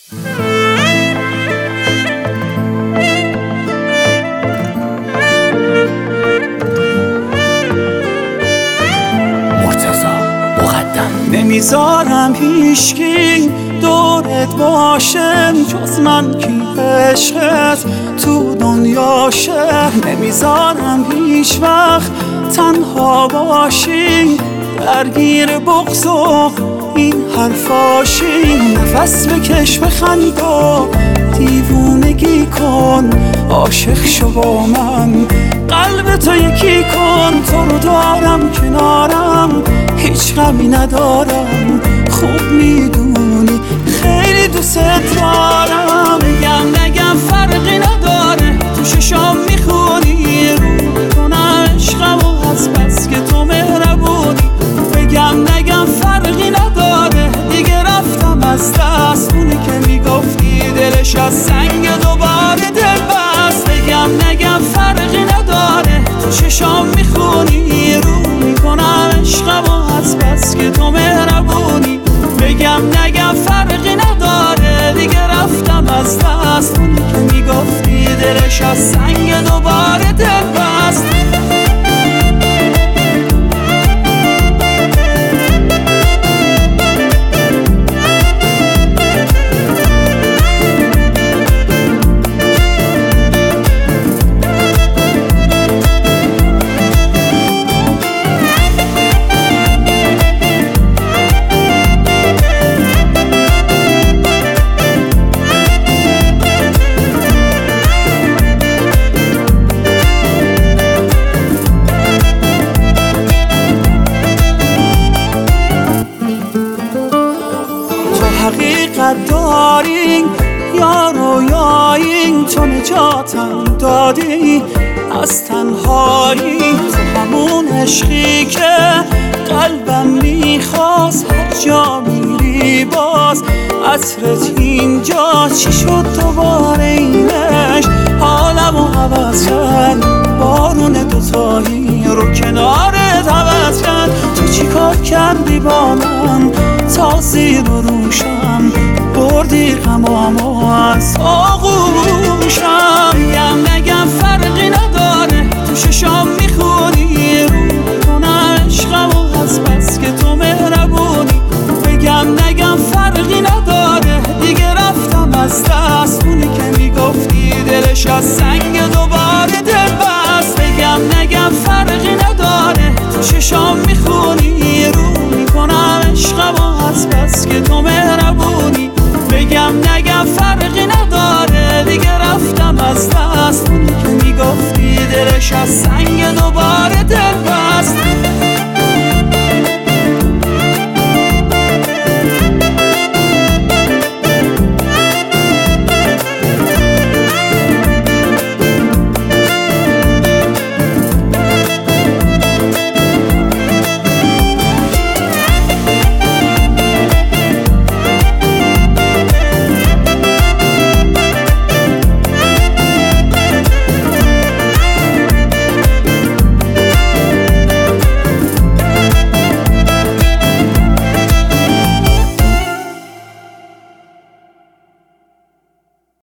نمیذارم هیچکی دورت باشه جز من کی عشقت تو دنیاشه. نمیذارم هیچ وقت تنها باشی درگیر بغض و این حرفاشی. نفس بکش بخند و دیوونگی کن، عاشق شو با من قلب تو یکی کن. تو رو دارم کنارم هیچ غمی ندارم، خوب میدونی خیلی دوست دارم. بگم نگم فرقی نداره، تو ششام میخونی رو میکنم عشقم و از بس که تو مهربونی. بگم نگم فرقی نداره، دیگه رفتم از دست اونی که میگفتی دلش از سنگ دوباره دل بست. بگم نگم فرقی نداره، تو ششام میخونی رو میکنم عشقم و از بس که تو مهربونی. بگم نگم فرقی نداره، دیگه رفتم از دست اونی که میگفتی دلش از سنگ دوباره دل بست. حقیقت داری یا رویایی، تو نجاتم دادی از تنهایی. تو همون عشقی که قلبم میخواست، هر جا میری باز عطرت اینجا. چی شد دوباره اینش حالمو عوض کرد، بارون دوتایی رو کنارت عوض کرد. تو چی کار کردی با من تا زیر و روشم بردی غمامو از آغوشم. بگم نگم فرقی نداره، تو ششام میخونی رو میکنم عشقم و از بس که تو مهربونی. بگم نگم فرقی نداره، دیگه رفتم از دست اونی که میگفتی دلش از سنگ دوباره دل بست. بگم نگم فرقی نداره، تو ششام میخونی رو میکنم عشقم و از بس که تو مهربونی. بگم نگم فرقی نداره، دیگه رفتم از دست اونی که میگفتی دلش از سنگ